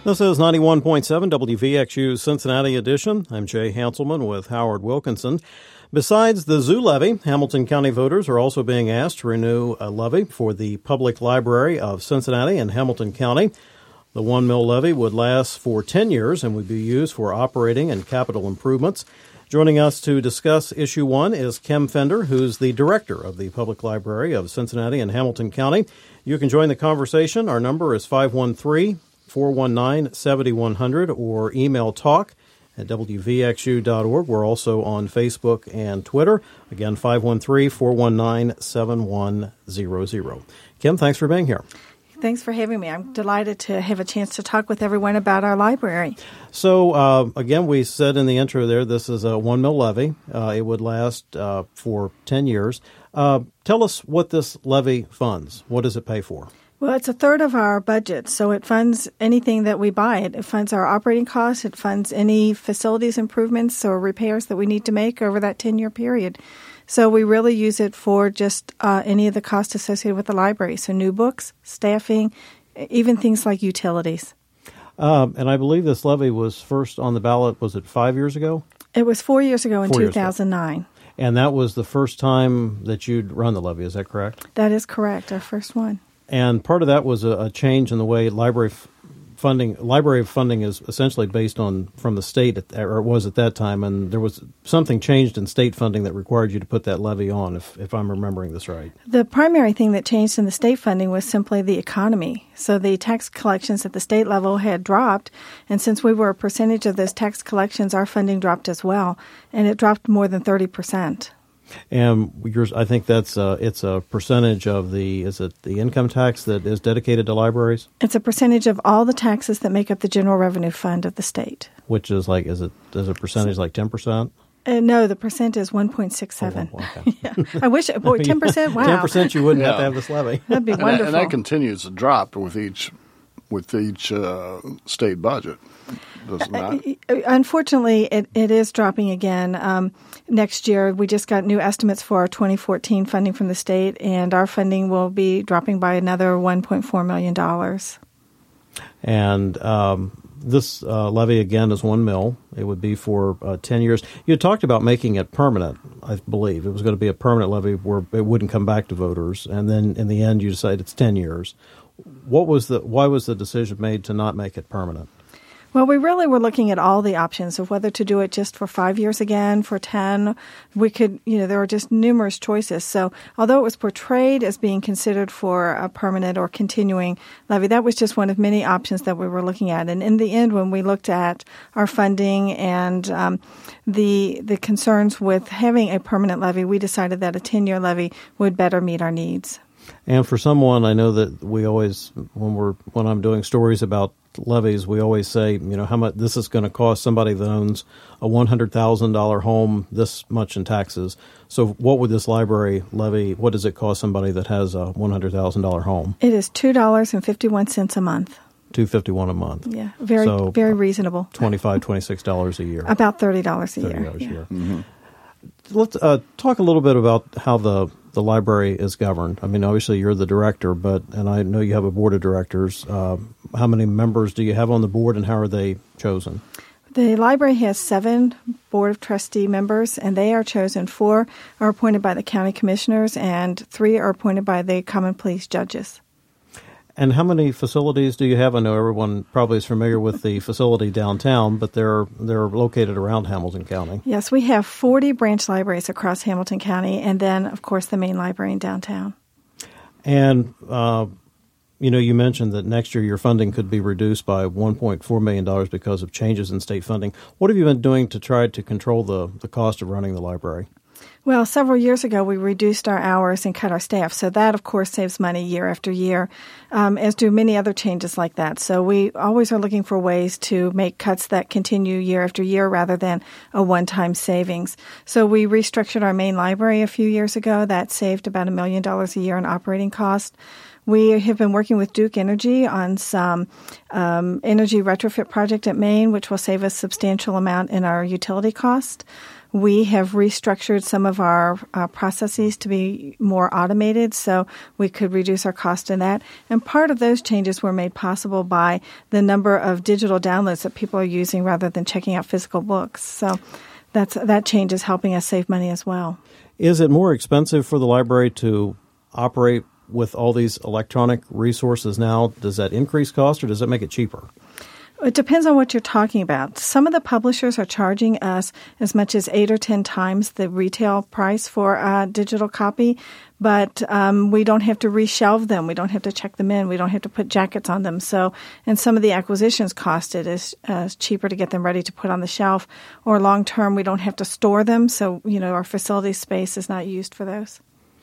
This is 91.7 WVXU Cincinnati edition. I'm Jay Hanselman with Howard Wilkinson. Besides the zoo levy, Hamilton County voters are also being asked to renew a levy for the Public Library of Cincinnati and Hamilton County. The 1 mil levy would last for 10 years and would be used for operating and capital improvements. Joining us to discuss Issue 1 is Kim Fender, who's the director of the Public Library of Cincinnati and Hamilton County. You can join the conversation. Our number is 513-419-7100 or email talk at wvxu.org. We're also on Facebook and Twitter. Again, 513-419-7100. Kim, thanks for being here. Thanks for having me. I'm delighted to have a chance to talk with everyone about our library. So, again, we said in the intro there, this is a 1 mil levy. It would last for 10 years. Tell us what this levy funds. What does it pay for? Well, it's a third of our budget, so it funds anything that we buy. It funds our operating costs. It funds any facilities improvements or repairs that we need to make over that 10-year period. So we really use it for just any of the costs associated with the library. So new books, staffing, even things like utilities. And I believe this levy was first on the ballot, was it 5 years ago? It was 4 years ago in 2009. And that was the first time that you'd run the levy, is that correct? That is correct, our first one. And part of that was a change in the way library funding is essentially based on from the state, or it was at that time, and there was something changed in state funding that required you to put that levy on, if I'm remembering this right. The primary thing that changed in the state funding was simply the economy. So the tax collections at the state level had dropped, and since we were a percentage of those tax collections, our funding dropped as well, and it dropped more than 30%. And I think that's it's a percentage of is it the income tax that is dedicated to libraries? It's a percentage of all the taxes that make up the general revenue fund of the state. Which is like, is a percentage like 10%? No, the percent is 1.67. Oh, okay. Yeah. I wish, 10%? Wow. 10% you wouldn't have to have this levy. That'd be wonderful. And that continues to drop with each state budget. Unfortunately, it is dropping again. Next year, we just got new estimates for our 2014 funding from the state, and our funding will be dropping by another $1.4 million. And this levy, again, is 1 mil. It would be for 10 years. You talked about making it permanent, I believe. It was going to be a permanent levy where it wouldn't come back to voters. And then in the end, you decided it's 10 years. Why was the decision made to not make it permanent? Well, we really were looking at all the options of whether to do it just for 5 years again, for 10. We could, there were just numerous choices. So although it was portrayed as being considered for a permanent or continuing levy, that was just one of many options that we were looking at. And in the end, when we looked at our funding and the concerns with having a permanent levy, we decided that a 10-year levy would better meet our needs. And for someone, I know that we always, when I'm doing stories about levies, we always say, how much this is going to cost somebody that owns a $100,000 home, this much in taxes. So what would this library levy, what does it cost somebody that has a $100,000 home? It is $2.51 a month. $2.51 a month. Yeah, very reasonable. $25, $26 a year. About $30 a year. $30 a year. Mm-hmm. Let's talk a little bit about how the library is governed. I mean, obviously you're the director, and I know you have a board of directors. How many members do you have on the board, and how are they chosen? The library has 7 board of trustee members, and they are chosen. 4 are appointed by the county commissioners, and 3 are appointed by the common pleas judges. And how many facilities do you have? I know everyone probably is familiar with the facility downtown, but they're located around Hamilton County. Yes, we have 40 branch libraries across Hamilton County, and then, of course, the main library in downtown. And, you mentioned that next year your funding could be reduced by $1.4 million because of changes in state funding. What have you been doing to try to control the cost of running the library? Well, several years ago, we reduced our hours and cut our staff. So that, of course, saves money year after year, as do many other changes like that. So we always are looking for ways to make cuts that continue year after year rather than a one-time savings. So we restructured our main library a few years ago. That saved about $1 million a year in operating costs. We have been working with Duke Energy on some energy retrofit project at Maine, which will save us a substantial amount in our utility cost. we have restructured some of our processes to be more automated so we could reduce our cost in that. And part of those changes were made possible by the number of digital downloads that people are using rather than checking out physical books. So that change is helping us save money as well. Is it more expensive for the library to operate with all these electronic resources now? Does that increase cost or does it make it cheaper? It depends on what you're talking about. Some of the publishers are charging us as much as 8 or 10 times the retail price for a digital copy, but we don't have to reshelve them. We don't have to check them in. We don't have to put jackets on them. So, and some of the acquisitions cost it is cheaper to get them ready to put on the shelf, or long term we don't have to store them. So, our facility space is not used for those.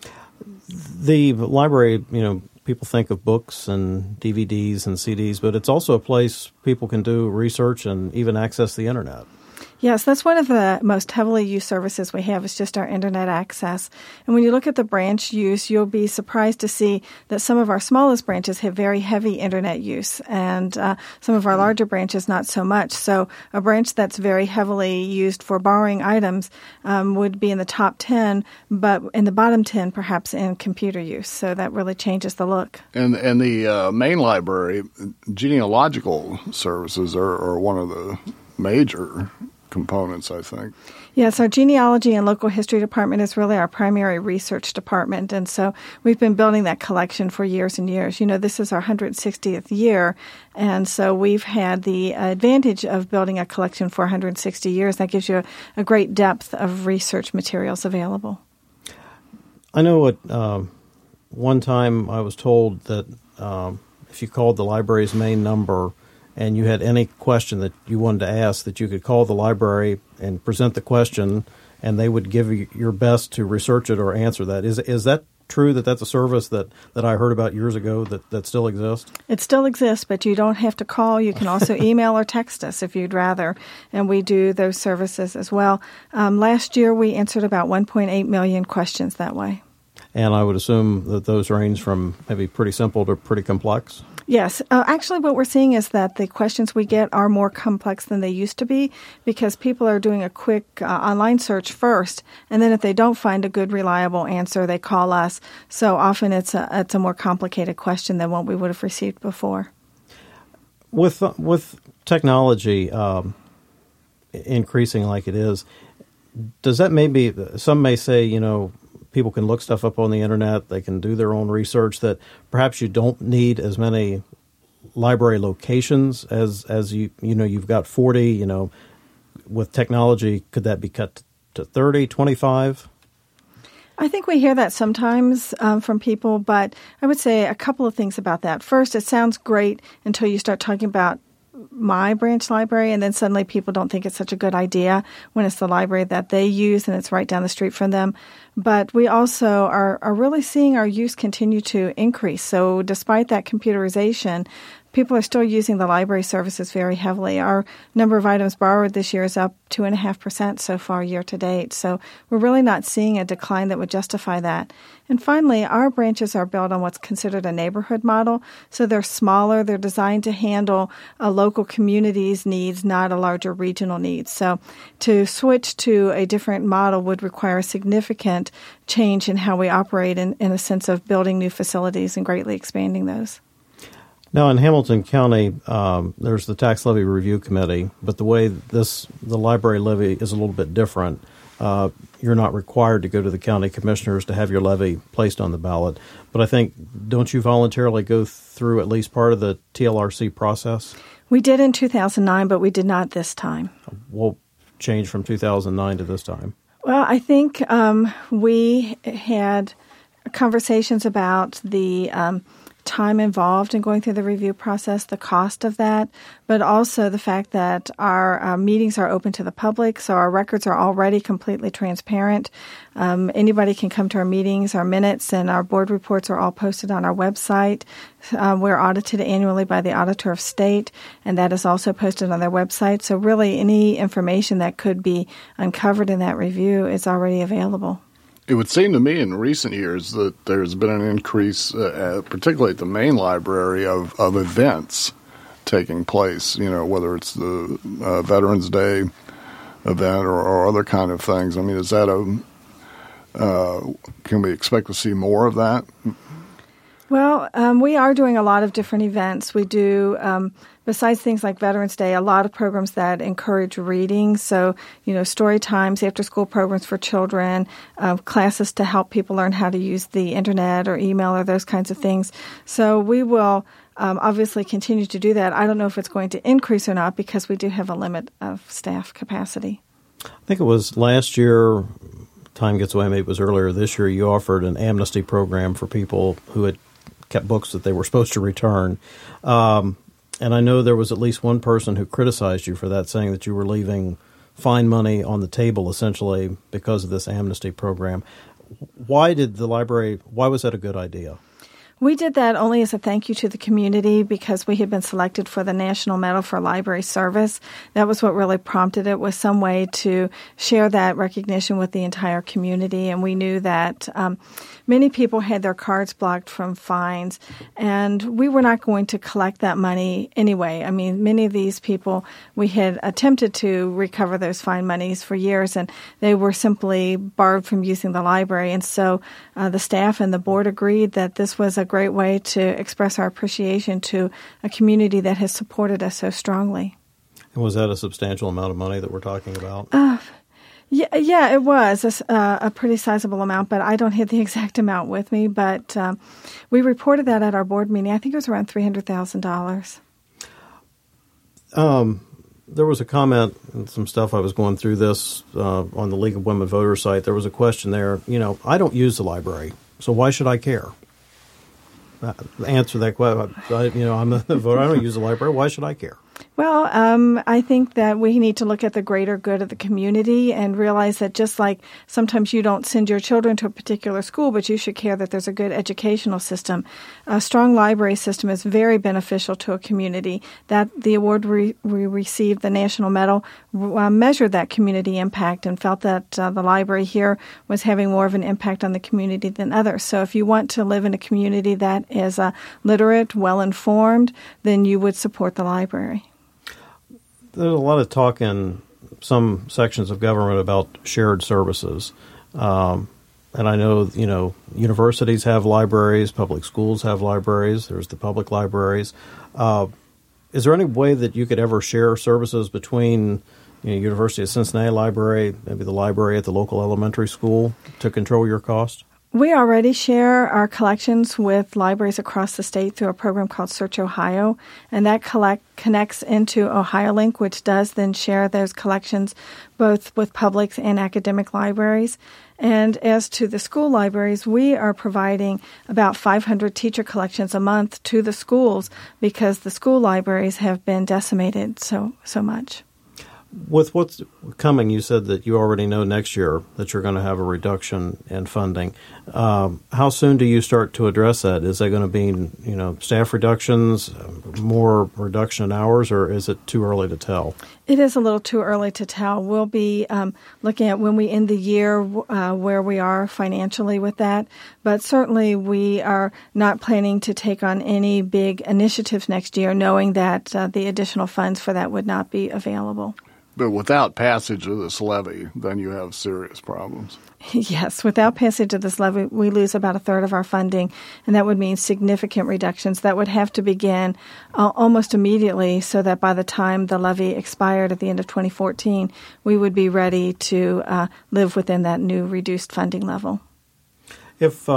The library, people think of books and DVDs and CDs, but it's also a place people can do research and even access the internet. Yes, that's one of the most heavily used services we have is just our internet access. And when you look at the branch use, you'll be surprised to see that some of our smallest branches have very heavy internet use, and some of our larger branches not so much. So a branch that's very heavily used for borrowing items would be in the top 10, but in the bottom 10 perhaps in computer use. So that really changes the look. And the main library, genealogical services are one of the major components, I think. Yes, our genealogy and local history department is really our primary research department, and so we've been building that collection for years and years. This is our 160th year, and so we've had the advantage of building a collection for 160 years. That gives you a great depth of research materials available. I know at one time I was told that if you called the library's main number and you had any question that you wanted to ask, that you could call the library and present the question, and they would give you your best to research it or answer that. Is that true, that that's a service that I heard about years ago that still exists? It still exists, but you don't have to call. You can also email or text us if you'd rather, and we do those services as well. Last year, we answered about 1.8 million questions that way. And I would assume that those range from maybe pretty simple to pretty complex? Yes. Actually, what we're seeing is that the questions we get are more complex than they used to be because people are doing a quick online search first, and then if they don't find a good, reliable answer, they call us. So often it's a more complicated question than what we would have received before. With technology increasing like it is, does that maybe, some may say, people can look stuff up on the internet, they can do their own research, that perhaps you don't need as many library locations as you've got 40, with technology, could that be cut to 30, 25? I think we hear that sometimes from people, but I would say a couple of things about that. First, it sounds great until you start talking about my branch library, and then suddenly people don't think it's such a good idea when it's the library that they use and it's right down the street from them. But we also are really seeing our use continue to increase. So despite that computerization, people are still using the library services very heavily. Our number of items borrowed this year is up 2.5% so far year to date. So we're really not seeing a decline that would justify that. And finally, our branches are built on what's considered a neighborhood model. So they're smaller. They're designed to handle a local community's needs, not a larger regional needs. So to switch to a different model would require a significant change in how we operate in a sense of building new facilities and greatly expanding those. Now, in Hamilton County, there's the Tax Levy Review Committee, but the way the library levy is a little bit different. You're not required to go to the county commissioners to have your levy placed on the ballot. But I think, don't you voluntarily go through at least part of the TLRC process? We did in 2009, but we did not this time. What changed from 2009 to this time? Well, I think we had conversations about the time involved in going through the review process, the cost of that, but also the fact that our meetings are open to the public, so our records are already completely transparent. Anybody can come to our meetings, our minutes, and our board reports are all posted on our website. We're audited annually by the Auditor of State, and that is also posted on their website. So really any information that could be uncovered in that review is already available. It would seem to me in recent years that there's been an increase, particularly at the main library, of events taking place, whether it's the Veterans Day event or other kind of things. I mean, is that can we expect to see more of that? Well, we are doing a lot of different events. We do, besides things like Veterans Day, a lot of programs that encourage reading. So, story times, after-school programs for children, classes to help people learn how to use the internet or email or those kinds of things. So we will obviously continue to do that. I don't know if it's going to increase or not because we do have a limit of staff capacity. I think it was last year, time gets away, maybe it was earlier this year, you offered an amnesty program for people who had kept books that they were supposed to return. And I know there was at least one person who criticized you for that, saying that you were leaving fine money on the table, essentially, because of this amnesty program. Why was that a good idea? We did that only as a thank you to the community because we had been selected for the National Medal for Library Service. That was what really prompted it, was some way to share that recognition with the entire community. And we knew that many people had their cards blocked from fines, and we were not going to collect that money anyway. I mean, many of these people, we had attempted to recover those fine monies for years, and they were simply barred from using the library. And so the staff and the board agreed that this was a great way to express our appreciation to a community that has supported us so strongly. And was that a substantial amount of money that we're talking about? Yeah, it was a pretty sizable amount, but I don't have the exact amount with me. But we reported that at our board meeting. I think it was around $300,000. There was a comment and some stuff I was going through this on the League of Women Voters site. There was a question there, I don't use the library, so why should I care? Answer that question. I'm a voter. I don't use the library. Why should I care? Well, I think that we need to look at the greater good of the community and realize that just like sometimes you don't send your children to a particular school, but you should care that there's a good educational system. A strong library system is very beneficial to a community. That the award we received, the National Medal, measured that community impact and felt that the library here was having more of an impact on the community than others. So if you want to live in a community that is literate, well-informed, then you would support the library. There's a lot of talk in some sections of government about shared services. And I know, universities have libraries, public schools have libraries, there's the public libraries. Is there any way that you could ever share services between University of Cincinnati Library, maybe the library at the local elementary school, to control your cost? We already share our collections with libraries across the state through a program called Search Ohio, and that connects into OhioLink, which does then share those collections both with public and academic libraries. And as to the school libraries, we are providing about 500 teacher collections a month to the schools because the school libraries have been decimated so much. With what's coming, you said that you already know next year that you're going to have a reduction in funding. How soon do you start to address that? Is that going to be, staff reductions, more reduction in hours, or is it too early to tell? It is a little too early to tell. We'll be looking at when we end the year where we are financially with that. But certainly we are not planning to take on any big initiatives next year, knowing that the additional funds for that would not be available. But without passage of this levy, then you have serious problems. Yes, without passage of this levy, we lose about a third of our funding, and that would mean significant reductions that would have to begin almost immediately so that by the time the levy expired at the end of 2014, we would be ready to live within that new reduced funding level. If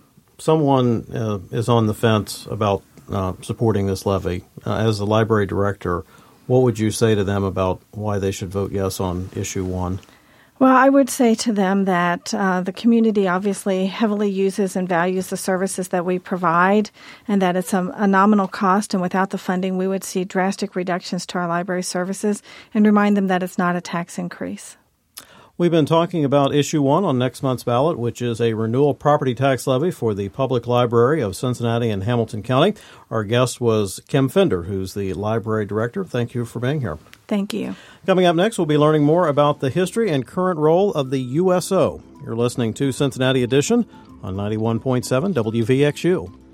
someone is on the fence about supporting this levy, as the library director, what would you say to them about why they should vote yes on issue 1? Well, I would say to them that the community obviously heavily uses and values the services that we provide and that it's a nominal cost, and without the funding we would see drastic reductions to our library services, and remind them that it's not a tax increase. We've been talking about Issue 1 on next month's ballot, which is a renewal property tax levy for the Public Library of Cincinnati and Hamilton County. Our guest was Kim Fender, who's the library director. Thank you for being here. Thank you. Coming up next, we'll be learning more about the history and current role of the USO. You're listening to Cincinnati Edition on 91.7 WVXU.